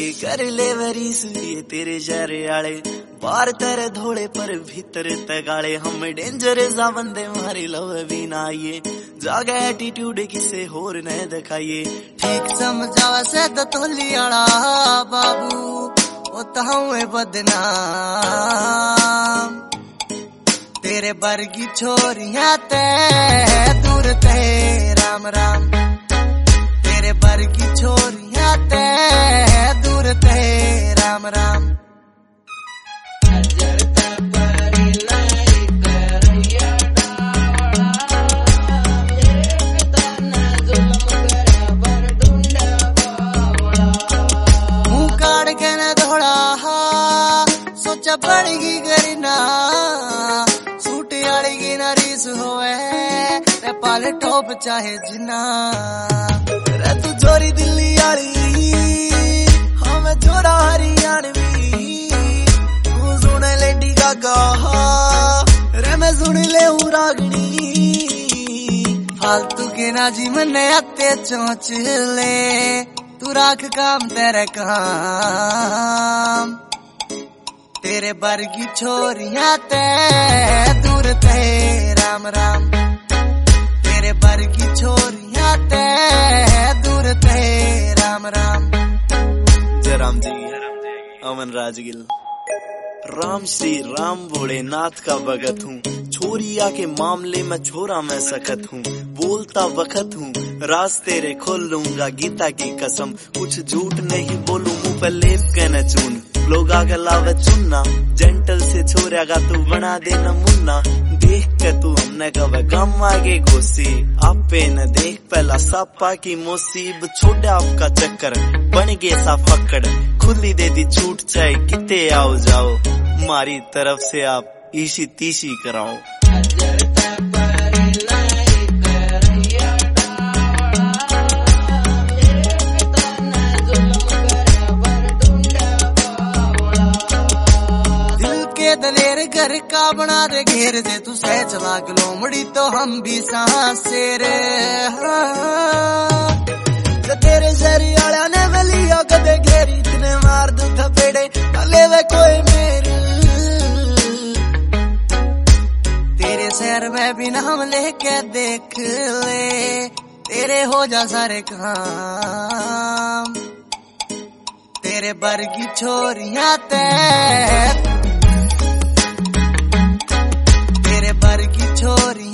कर ले वरीस ये तेरे जरे आले बार तेरे धोड़े पर भीतर तगाड़े हम डेंजर जा बंदे मारी लव भी ना ये जागा एटीट्यूड किसे होर न दिखाइए ठीक समझावा से तो तोली आला बाबू ओ ताऊं बदनाम तेरे बरगी छोरियां ते दूर ते राम राम तेरे बरगी छोरियां ते दूर ते राम राम सोचा पड़ेगी करना सूट आली की ना रीस होए पाले टॉप चाहे जिना रे तू चोरी दिल्ली आली हाँ मैं चोरा हरियाणवी तू सुन लेडी गागा रे मैं सुन ले रागनी फालतू के ना जी मने आते चोंच ले तू राख काम तेरे काम तेरे बरगी छोरियां ते दूर ते राम राम तेरे बरगी छोरियां ते दूर ते राम राम। जय राम जी अमन राजगिल। राम श्री राम भोलेनाथ का भगत हूँ छोरिया के मामले में छोरा मैं सखत हूँ बोलता वक्त हूँ राज तेरे खोल लूंगा गीता की कसम कुछ झूठ नहीं बोलूं मुँह पे लेप के न चून लोग आगे लावे चुनना जेंटल से छोरेगा तू बना दे नमूना देख के तू हमने कब गम आगे घुसी आपे न देख पहला सापा की मुसीब छोड़े आपका चक्कर बन गए सा फक्कड़ खुली दे दी छूट चाहे किते आओ जाओ मारी तरफ से आप ईशी तीसी कराओ। दलेर घर का बना दे घेर दे तू सहज लाग लोमड़ी तो हम भी सांसेर तेरे शरी आला ने वलिया कदे घेरी इतने मार दू थपेड़े ले वे कोई मेरे तेरे शहर में भी नाम लेके देख ले तेरे हो जा सारे काम तेरे बरगी छोरियां ते बरगी छोरी